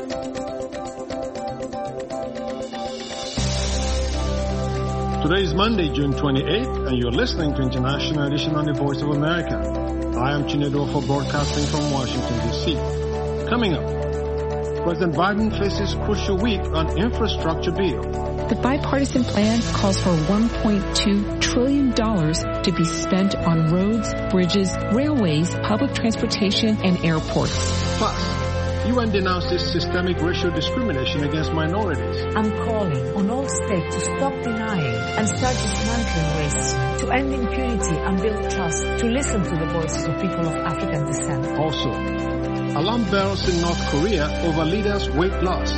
Today is Monday, June 28th, and you're listening to International Edition on the Voice of America. I am Chinedu for broadcasting from Washington, D.C. Coming up, President Biden faces crucial week on infrastructure bill. The bipartisan plan calls for $1.2 trillion to be spent on roads, bridges, railways, public transportation, and airports. Plus, UN denounces systemic racial discrimination against minorities. I'm calling on all states to stop denying and start dismantling racism, to end impunity and build trust, to listen to the voices of people of African descent. Also, alarm bells in North Korea over leaders' weight loss.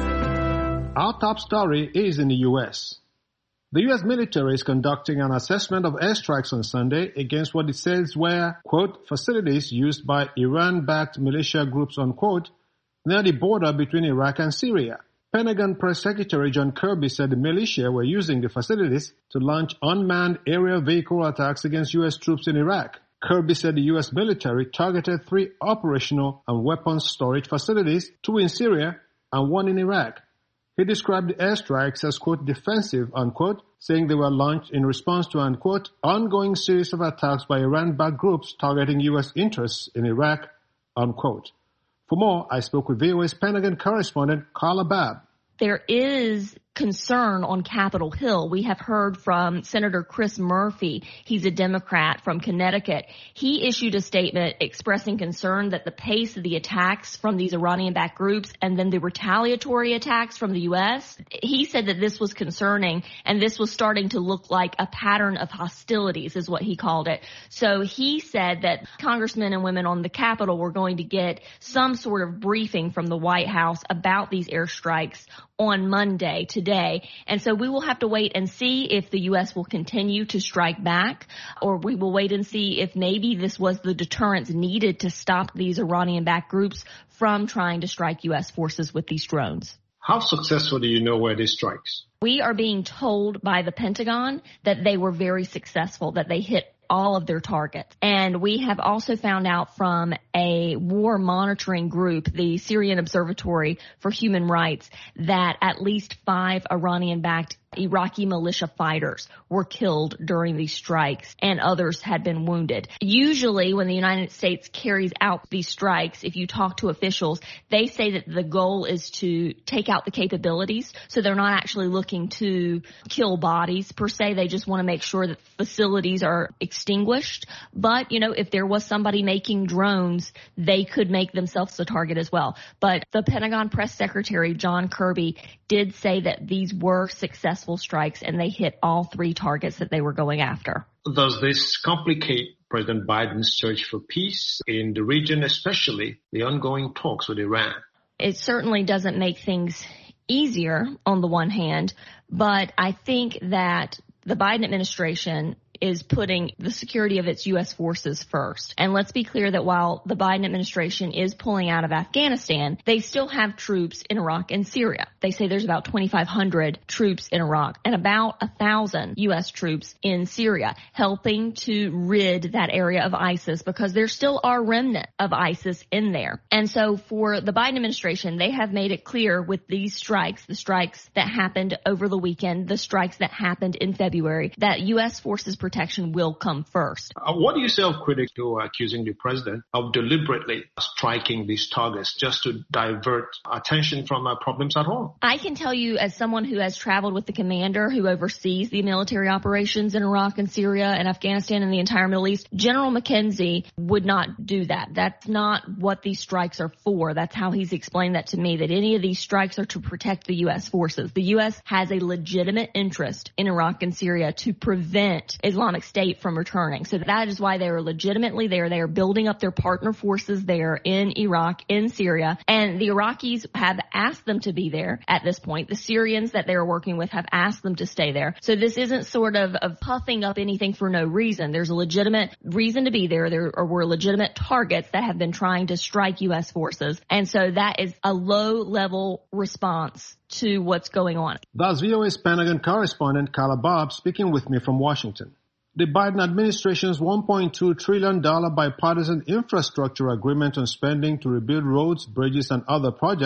Our top story is in the U.S. The U.S. military is conducting an assessment of airstrikes on Sunday against what it says were, quote, facilities used by Iran-backed militia groups, unquote, near the border between Iraq and Syria. Pentagon Press Secretary John Kirby said the militia were using the facilities to launch unmanned aerial vehicle attacks against U.S. troops in Iraq. Kirby said the U.S. military targeted 3 operational and weapons storage facilities, 2 in Syria and 1 in Iraq. He described the airstrikes as, quote, defensive, unquote, saying they were launched in response to, unquote, ongoing series of attacks by Iran-backed groups targeting U.S. interests in Iraq, unquote. For more, I spoke with VOA's Pentagon correspondent Carla Babb. There is concern on Capitol Hill. We have heard from Senator Chris Murphy. He's a Democrat from Connecticut. He issued a statement expressing concern that the pace of the attacks from these Iranian-backed groups and then the retaliatory attacks from the U.S., he said that this was concerning and this was starting to look like a pattern of hostilities is what he called it. So he said that congressmen and women on the Capitol were going to get some sort of briefing from the White House about these airstrikes on Monday, today. And so we will have to wait and see if the U.S. will continue to strike back, or we will wait and see if maybe this was the deterrence needed to stop these Iranian-backed groups from trying to strike U.S. forces with these drones. How successful do you know were these strikes? We are being told by the Pentagon that they were very successful, that they hit all of their targets. And we have also found out from a war monitoring group, the Syrian Observatory for Human Rights, that at least 5 Iranian-backed Iraqi militia fighters were killed during these strikes and others had been wounded. Usually when the United States carries out these strikes, if you talk to officials, they say that the goal is to take out the capabilities. So they're not actually looking to kill bodies per se. They just want to make sure that facilities are extinguished. But, you know, if there was somebody making drones, they could make themselves the target as well. But the Pentagon Press Secretary, John Kirby, did say that these were successful strikes and they hit all 3 targets that they were going after. Does this complicate President Biden's search for peace in the region, especially the ongoing talks with Iran? It certainly doesn't make things easier on the one hand, but I think that the Biden administration is putting the security of its U.S. forces first. And let's be clear that while the Biden administration is pulling out of Afghanistan, they still have troops in Iraq and Syria. They say there's about 2,500 troops in Iraq and about 1,000 U.S. troops in Syria, helping to rid that area of ISIS because there still are remnants of ISIS in there. And so for the Biden administration, they have made it clear with these strikes, the strikes that happened over the weekend, the strikes that happened in February, that U.S. forces protection will come first. What do you say of critics who are accusing the president of deliberately striking these targets just to divert attention from problems at home? I can tell you, as someone who has traveled with the commander who oversees the military operations in Iraq and Syria and Afghanistan and the entire Middle East, General McKenzie would not do that. That's not what these strikes are for. That's how he's explained that to me, that any of these strikes are to protect the U.S. forces. The U.S. has a legitimate interest in Iraq and Syria to prevent Islamic State from returning. So that is why they are legitimately there. They are building up their partner forces there in Iraq, in Syria, and the Iraqis have asked them to be there at this point. The Syrians that they're working with have asked them to stay there. So this isn't sort of puffing up anything for no reason. There's a legitimate reason to be there. There were legitimate targets that have been trying to strike U.S. forces. And so that is a low-level response to what's going on. That's VOA's Pentagon correspondent Carla Babb speaking with me from Washington. The Biden administration's $1.2 trillion bipartisan infrastructure agreement on spending to rebuild roads, bridges, and other projects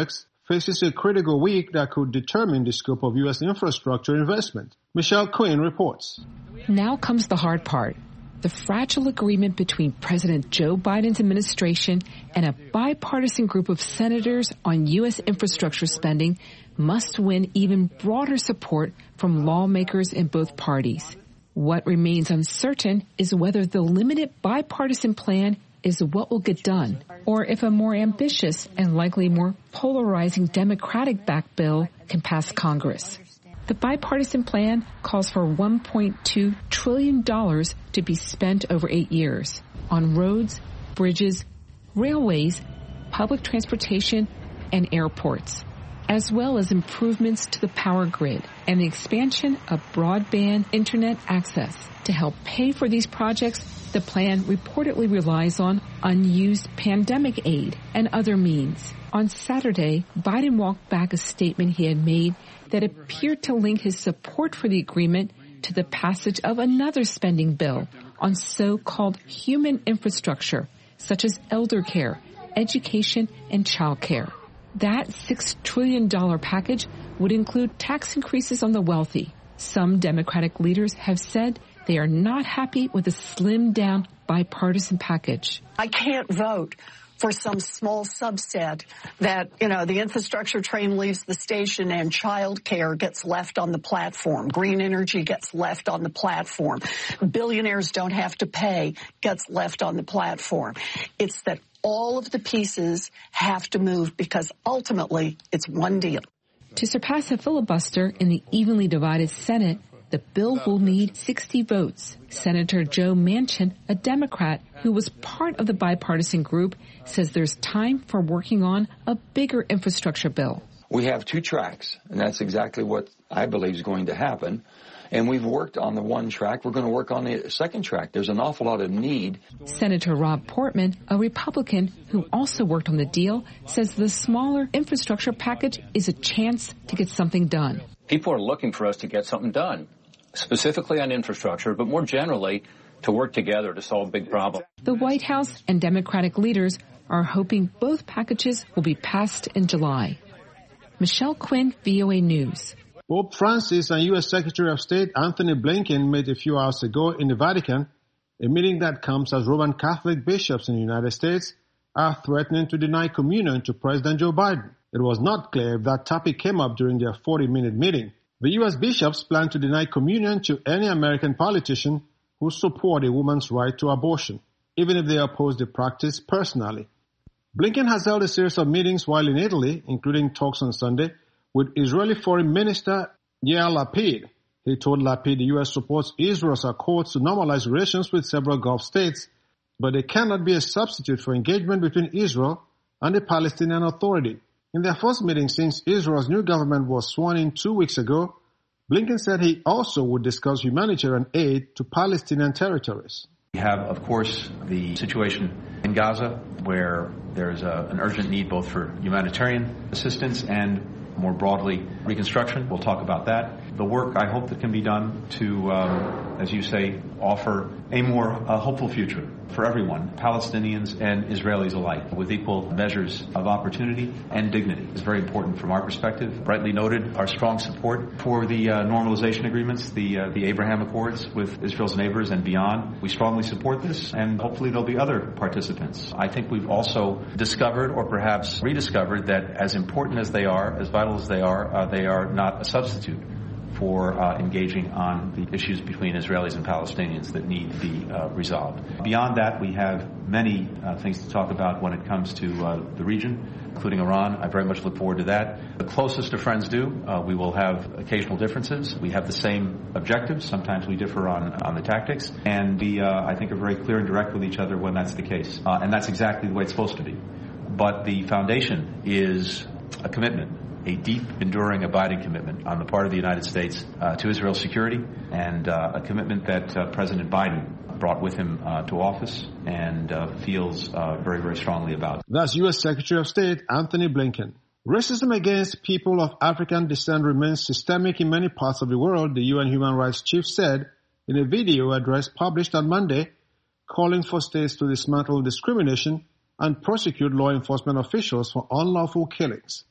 faces a critical week that could determine the scope of U.S. infrastructure investment. Michelle Quinn reports. Now comes the hard part. The fragile agreement between President Joe Biden's administration and a bipartisan group of senators on U.S. infrastructure spending must win even broader support from lawmakers in both parties. What remains uncertain is whether the limited bipartisan plan is what will get done, or if a more ambitious and likely more polarizing Democratic-backed bill can pass Congress. The bipartisan plan calls for $1.2 trillion to be spent over 8 years on roads, bridges, railways, public transportation, and airports, as well as improvements to the power grid and the expansion of broadband internet access. To help pay for these projects, the plan reportedly relies on unused pandemic aid and other means. On Saturday, Biden walked back a statement he had made that appeared to link his support for the agreement to the passage of another spending bill on so-called human infrastructure, such as elder care, education, and child care. That $6 trillion package would include tax increases on the wealthy. Some Democratic leaders have said they are not happy with the slimmed-down bipartisan package. I can't vote for some small subset that, the infrastructure train leaves the station and child care gets left on the platform. Green energy gets left on the platform. Billionaires don't have to pay gets left on the platform. It's that all of the pieces have to move because ultimately it's one deal. To surpass a filibuster in the evenly divided Senate, the bill will need 60 votes. Senator Joe Manchin, a Democrat who was part of the bipartisan group, says there's time for working on a bigger infrastructure bill. We have two tracks, and that's exactly what I believe is going to happen. And we've worked on the one track. We're going to work on the second track. There's an awful lot of need. Senator Rob Portman, a Republican who also worked on the deal, says the smaller infrastructure package is a chance to get something done. People are looking for us to get something done, specifically on infrastructure, but more generally to work together to solve big problems. The White House and Democratic leaders are hoping both packages will be passed in July. Michelle Quinn, VOA News. Pope Francis and U.S. Secretary of State Anthony Blinken met a few hours ago in the Vatican, a meeting that comes as Roman Catholic bishops in the United States are threatening to deny communion to President Joe Biden. It was not clear if that topic came up during their 40-minute meeting. The U.S. bishops plan to deny communion to any American politician who support a woman's right to abortion, even if they oppose the practice personally. Blinken has held a series of meetings while in Italy, including talks on Sunday, with Israeli Foreign Minister Yair Lapid. He told Lapid the U.S. supports Israel's accords to normalize relations with several Gulf states, but they cannot be a substitute for engagement between Israel and the Palestinian Authority. In their first meeting since Israel's new government was sworn in 2 weeks ago, Blinken said he also would discuss humanitarian aid to Palestinian territories. We have, of course, the situation in Gaza, where there's an urgent need both for humanitarian assistance and more broadly reconstruction. We'll talk about that. The work, I hope, that can be done to, as you say, offer a more hopeful future for everyone, Palestinians and Israelis alike, with equal measures of opportunity and dignity. It's very important from our perspective. Rightly noted our strong support for the normalization agreements, the Abraham Accords with Israel's neighbors and beyond. We strongly support this, and hopefully there'll be other participants. I think we've also discovered, or perhaps rediscovered, that as important as they are, as vital as they are not a substitute for engaging on the issues between Israelis and Palestinians that need to be resolved. Beyond that, we have many things to talk about when it comes to the region, including Iran. I very much look forward to that. The closest of friends do. We will have occasional differences. We have the same objectives. Sometimes we differ on the tactics. And we, I think, are very clear and direct with each other when that's the case. And that's exactly the way it's supposed to be. But the foundation is a commitment, a deep, enduring, abiding commitment on the part of the United States to Israel's security, and a commitment that President Biden brought with him to office and feels very, very strongly about. That's U.S. Secretary of State Anthony Blinken. Racism against people of African descent remains systemic in many parts of the world, the UN Human Rights Chief said in a video address published on Monday, calling for states to dismantle discrimination and prosecute law enforcement officials for unlawful killings.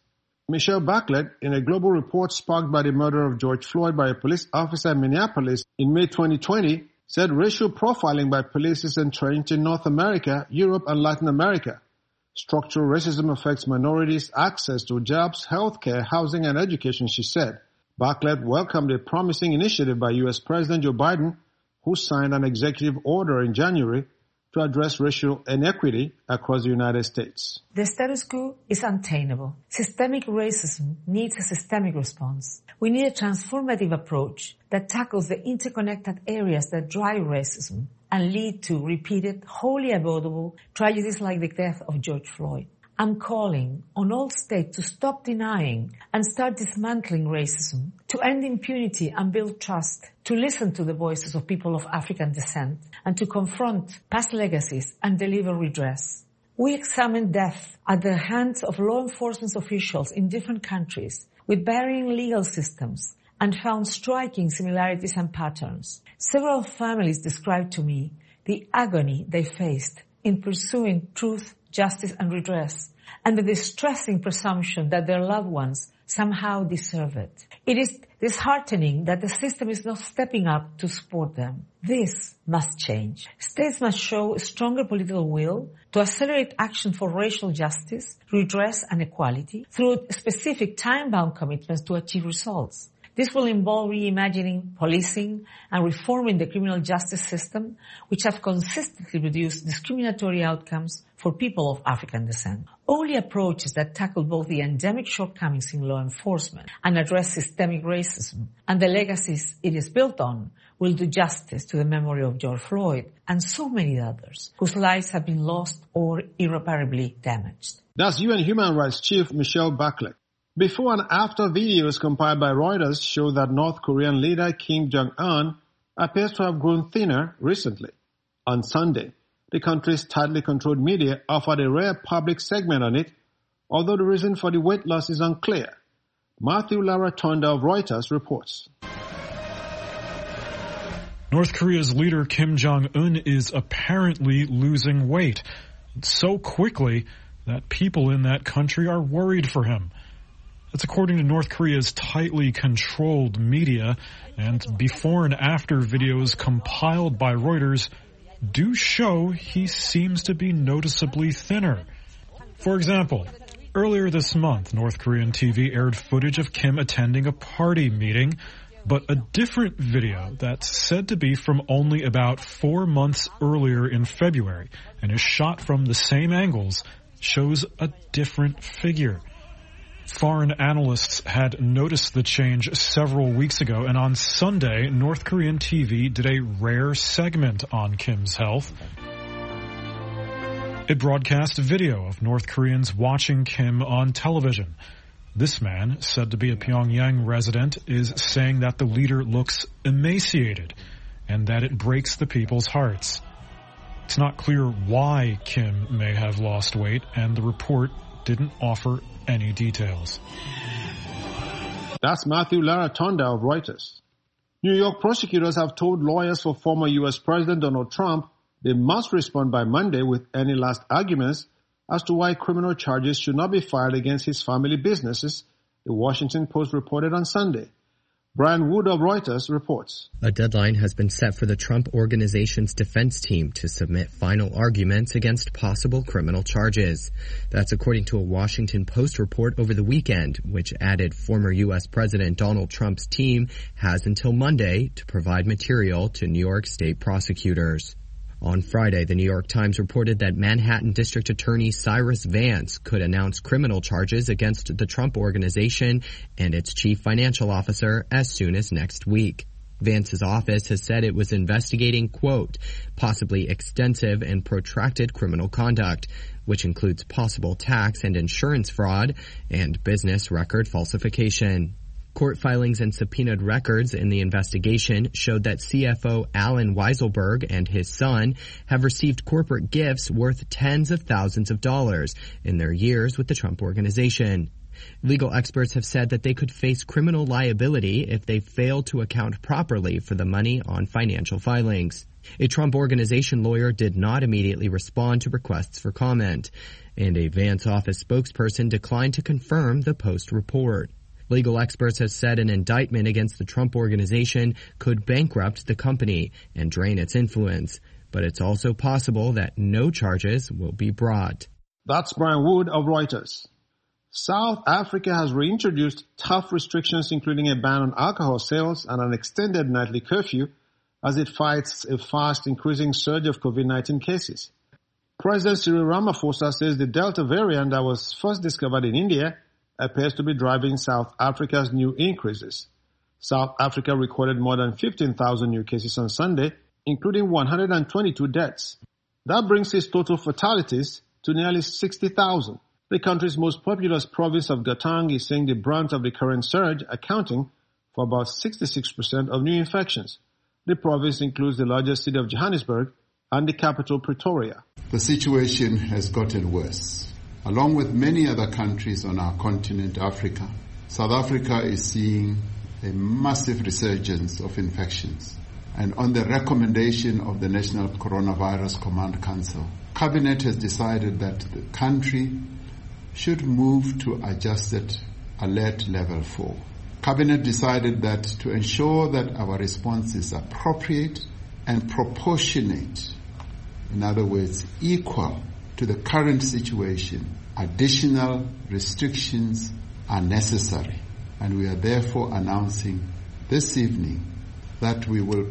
Michelle Bachelet, in a global report sparked by the murder of George Floyd by a police officer in Minneapolis in May 2020, said racial profiling by police is entrenched in North America, Europe, and Latin America. Structural racism affects minorities' access to jobs, healthcare, housing, and education, she said. Bachelet welcomed a promising initiative by U.S. President Joe Biden, who signed an executive order in January to address racial inequity across the United States. The status quo is untenable. Systemic racism needs a systemic response. We need a transformative approach that tackles the interconnected areas that drive racism and lead to repeated, wholly avoidable tragedies like the death of George Floyd. I'm calling on all states to stop denying and start dismantling racism, to end impunity and build trust, to listen to the voices of people of African descent, and to confront past legacies and deliver redress. We examined death at the hands of law enforcement officials in different countries with varying legal systems and found striking similarities and patterns. Several families described to me the agony they faced in pursuing truth, justice, and redress, and the distressing presumption that their loved ones somehow deserve it. It is disheartening that the system is not stepping up to support them. This must change. States must show stronger political will to accelerate action for racial justice, redress, and equality through specific time-bound commitments to achieve results. This will involve reimagining policing and reforming the criminal justice system, which have consistently produced discriminatory outcomes for people of African descent. Only approaches that tackle both the endemic shortcomings in law enforcement and address systemic racism and the legacies it is built on will do justice to the memory of George Floyd and so many others whose lives have been lost or irreparably damaged. That's UN Human Rights Chief Michelle Bachelet. Before and after videos compiled by Reuters show that North Korean leader Kim Jong-un appears to have grown thinner recently. On Sunday, the country's tightly controlled media offered a rare public segment on it, although the reason for the weight loss is unclear. Matthew Laratonda of Reuters reports. North Korea's leader Kim Jong-un is apparently losing weight so quickly that people in that country are worried for him. That's according to North Korea's tightly controlled media, and before and after videos compiled by Reuters do show he seems to be noticeably thinner. For example, earlier this month, North Korean TV aired footage of Kim attending a party meeting, but a different video that's said to be from only about 4 months earlier in February and is shot from the same angles shows a different figure. Foreign analysts had noticed the change several weeks ago, and on Sunday, North Korean TV did a rare segment on Kim's health. It broadcast a video of North Koreans watching Kim on television. This man, said to be a Pyongyang resident, is saying that the leader looks emaciated and that it breaks the people's hearts. It's not clear why Kim may have lost weight, and the report didn't offer any details. That's Matthew Laratonda of Reuters. New York prosecutors have told lawyers for former U.S. President Donald Trump they must respond by Monday with any last arguments as to why criminal charges should not be filed against his family businesses, the Washington Post reported on Sunday. Brian Wood of Reuters reports. A deadline has been set for the Trump Organization's defense team to submit final arguments against possible criminal charges. That's according to a Washington Post report over the weekend, which added former U.S. President Donald Trump's team has until Monday to provide material to New York State prosecutors. On Friday, the New York Times reported that Manhattan District Attorney Cyrus Vance could announce criminal charges against the Trump Organization and its chief financial officer as soon as next week. Vance's office has said it was investigating, quote, possibly extensive and protracted criminal conduct, which includes possible tax and insurance fraud and business record falsification. Court filings and subpoenaed records in the investigation showed that CFO Alan Weiselberg and his son have received corporate gifts worth tens of thousands of dollars in their years with the Trump Organization. Legal experts have said that they could face criminal liability if they fail to account properly for the money on financial filings. A Trump Organization lawyer did not immediately respond to requests for comment, and a Vance office spokesperson declined to confirm the Post report. Legal experts have said an indictment against the Trump Organization could bankrupt the company and drain its influence, but it's also possible that no charges will be brought. That's Brian Wood of Reuters. South Africa has reintroduced tough restrictions, including a ban on alcohol sales and an extended nightly curfew, as it fights a fast increasing surge of COVID-19 cases. President Cyril Ramaphosa says the Delta variant that was first discovered in India appears to be driving South Africa's new increases. South Africa recorded more than 15,000 new cases on Sunday, including 122 deaths. That brings its total fatalities to nearly 60,000. The country's most populous province of Gauteng is seeing the brunt of the current surge, accounting for about 66% of new infections. The province includes the largest city of Johannesburg and the capital Pretoria. The situation has gotten worse. Along with many other countries on our continent, Africa, South Africa is seeing a massive resurgence of infections. And on the recommendation of the National Coronavirus Command Council, Cabinet has decided that the country should move to adjusted alert level 4. Cabinet decided that to ensure that our response is appropriate and proportionate, in other words, equal to the current situation, additional restrictions are necessary. And we are therefore announcing this evening that we will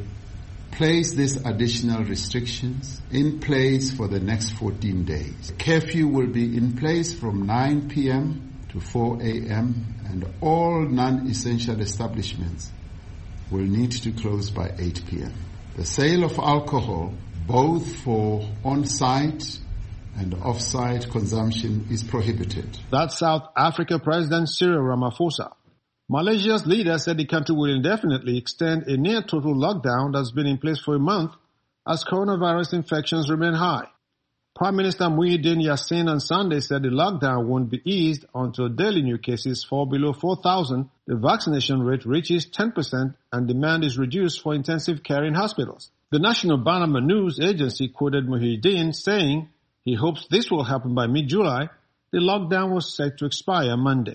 place these additional restrictions in place for the next 14 days. Curfew will be in place from 9 p.m. to 4 a.m. and all non-essential establishments will need to close by 8 p.m. The sale of alcohol, both for on-site and off-site consumption, is prohibited. That's South Africa President Cyril Ramaphosa. Malaysia's leader said the country will indefinitely extend a near-total lockdown that's been in place for a month as coronavirus infections remain high. Prime Minister Muhyiddin Yassin on Sunday said the lockdown won't be eased until daily new cases fall below 4,000, the vaccination rate reaches 10%, and demand is reduced for intensive care in hospitals. The National Banama News Agency quoted Muhyiddin saying he hopes this will happen by mid-July. The lockdown was set to expire Monday.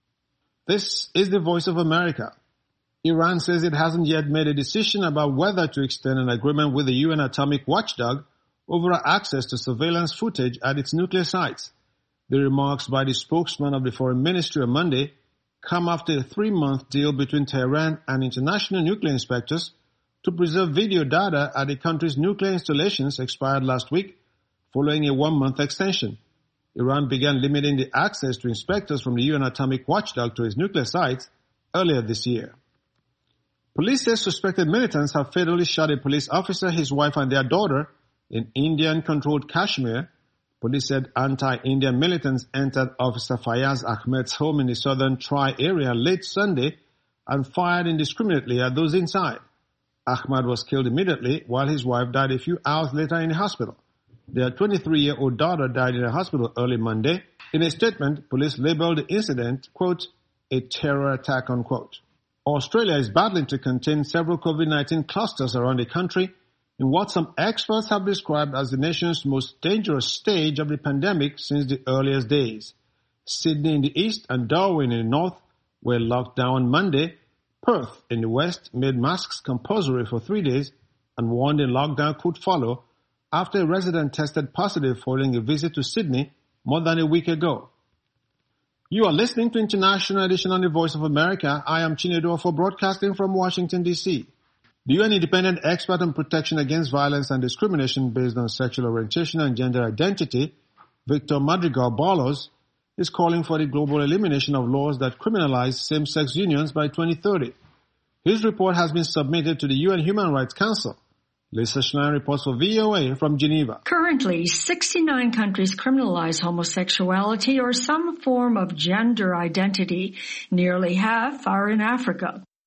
This is the Voice of America. Iran says it hasn't yet made a decision about whether to extend an agreement with the UN atomic watchdog over access to surveillance footage at its nuclear sites. The remarks by the spokesman of the Foreign Ministry on Monday come after a 3-month deal between Tehran and international nuclear inspectors to preserve video data at the country's nuclear installations expired last week, following a 1-month extension. Iran began limiting the access to inspectors from the UN atomic watchdog to its nuclear sites earlier this year. Police say suspected militants have fatally shot a police officer, his wife, and their daughter in Indian-controlled Kashmir. Police said anti-Indian militants entered Officer Fayaz Ahmed's home in the southern Trai area late Sunday and fired indiscriminately at those inside. Ahmad was killed immediately, while his wife died a few hours later in the hospital. Their 23-year-old daughter died in a hospital early Monday. In a statement, police labeled the incident, quote, a terror attack, unquote. Australia is battling to contain several COVID-19 clusters around the country in what some experts have described as the nation's most dangerous stage of the pandemic since the earliest days. Sydney in the east and Darwin in the north were locked down on Monday. Perth in the west made masks compulsory for 3 days and warned a lockdown could follow after a resident tested positive following a visit to Sydney more than a week ago. You are listening to International Edition on the Voice of America. I am Chinedu Ofo, broadcasting from Washington, D.C. The UN Independent Expert on Protection Against Violence and Discrimination Based on Sexual Orientation and Gender Identity, Victor Madrigal-Borloz, is calling for the global elimination of laws that criminalize same-sex unions by 2030. His report has been submitted to the UN Human Rights Council. Lisa Schlein reports for VOA from Geneva. Currently, 69 countries criminalize homosexuality or some form of gender identity. Nearly half are in Africa.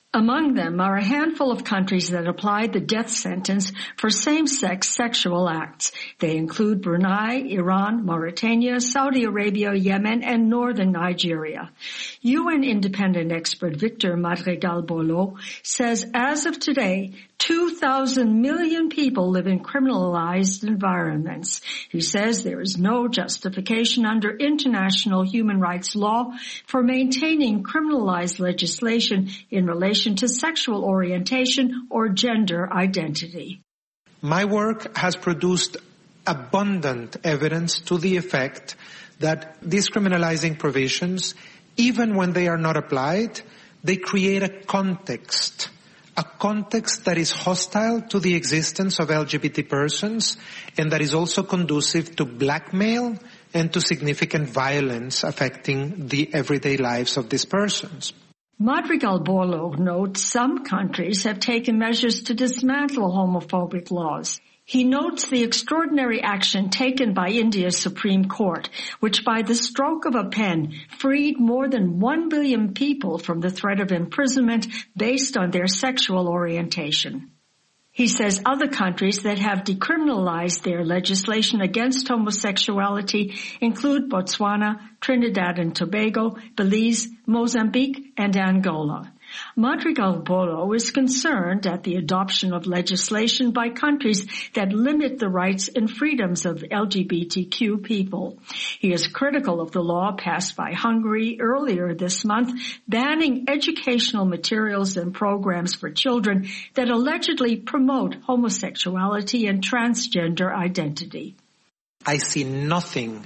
Among them are a handful of countries that applied the death sentence for same-sex sexual acts. They include Brunei, Iran, Mauritania, Saudi Arabia, Yemen, and northern Nigeria. UN independent expert Victor Madrigal-Bolo says as of today, 2,000 million people live in criminalized environments. He says there is no justification under international human rights law for maintaining criminalized legislation in relation to sexual orientation or gender identity. My work has produced abundant evidence to the effect that these criminalizing provisions, even when they are not applied, they create a context that is hostile to the existence of LGBT persons and that is also conducive to blackmail and to significant violence affecting the everyday lives of these persons. Madrigal-Bolo notes some countries have taken measures to dismantle homophobic laws. He notes the extraordinary action taken by India's Supreme Court, which by the stroke of a pen freed more than 1 billion people from the threat of imprisonment based on their sexual orientation. He says other countries that have decriminalized their legislation against homosexuality include Botswana, Trinidad and Tobago, Belize, Mozambique, and Angola. Madrigal-Bolo is concerned at the adoption of legislation by countries that limit the rights and freedoms of LGBTQ people. He is critical of the law passed by Hungary earlier this month, banning educational materials and programs for children that allegedly promote homosexuality and transgender identity. I see nothing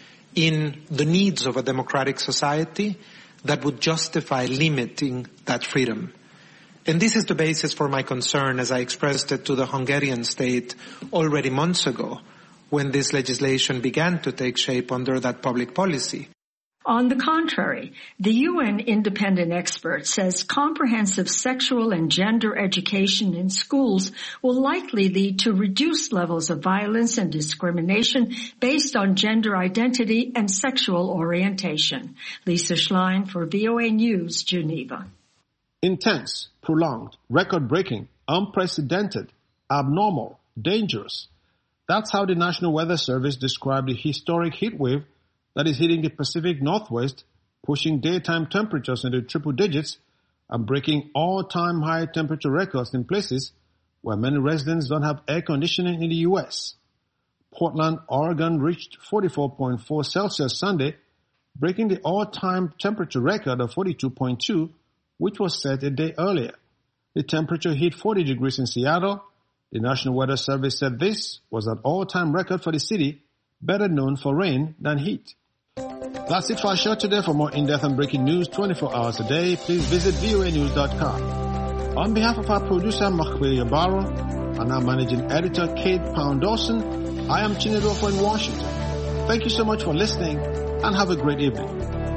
in the needs of a democratic society that would justify limiting that freedom. And this is the basis for my concern as I expressed it to the Hungarian state already months ago when this legislation began to take shape under that public policy. On the contrary, the UN independent expert says comprehensive sexual and gender education in schools will likely lead to reduced levels of violence and discrimination based on gender identity and sexual orientation. Lisa Schlein for VOA News, Geneva. Intense, prolonged, record-breaking, unprecedented, abnormal, dangerous. That's how the National Weather Service described the historic heat wave that is hitting the Pacific Northwest, pushing daytime temperatures into triple digits and breaking all-time high temperature records in places where many residents don't have air conditioning in the U.S. Portland, Oregon reached 44.4 Celsius Sunday, breaking the all-time temperature record of 42.2, which was set a day earlier. The temperature hit 40 degrees in Seattle. The National Weather Service said this was an all-time record for the city, better known for rain than heat. That's it for our show today. For more in-depth and breaking news 24 hours a day, please visit voanews.com. On behalf of our producer, Makhwe Yabaro, and our managing editor, Kate Pound-Dawson, I am Chinedu Ofo in Washington. Thank you so much for listening, and have a great evening.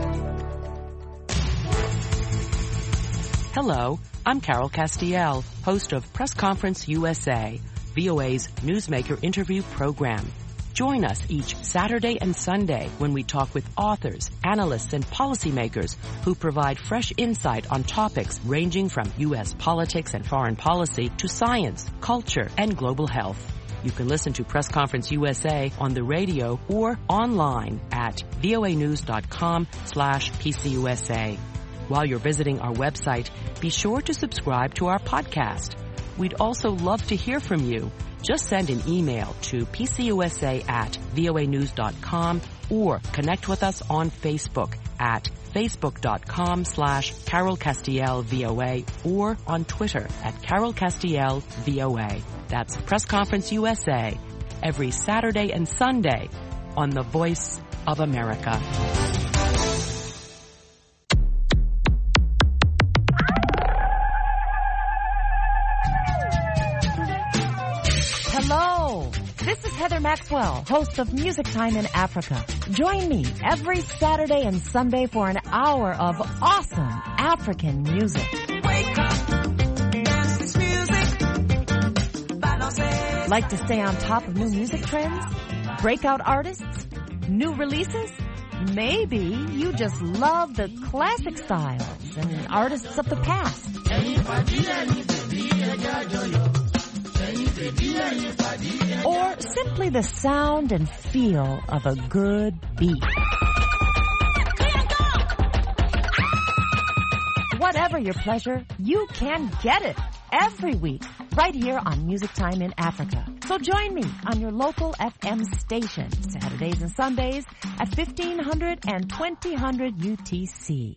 Hello, I'm Carol Castiel, host of Press Conference USA, VOA's newsmaker interview program. Join us each Saturday and Sunday when we talk with authors, analysts, and policymakers who provide fresh insight on topics ranging from U.S. politics and foreign policy to science, culture, and global health. You can listen to Press Conference USA on the radio or online at voanews.com/PCUSA. While you're visiting our website, be sure to subscribe to our podcast. We'd also love to hear from you. Just send an email to pcusa@voanews.com or connect with us on Facebook at facebook.com/Carol Castiel VOA or on Twitter at Carol Castiel VOA. That's Press Conference USA every Saturday and Sunday on the Voice of America. Hello, this is Heather Maxwell, host of Music Time in Africa. Join me every Saturday and Sunday for an hour of awesome African music. Wake up, dance this music. Like to stay on top of new music trends? Breakout artists? New releases? Maybe you just love the classic styles and artists of the past. Or simply the sound and feel of a good beat. Whatever your pleasure, you can get it every week right here on Music Time in Africa. So join me on your local FM station Saturdays and Sundays at 1500 and 2000 UTC.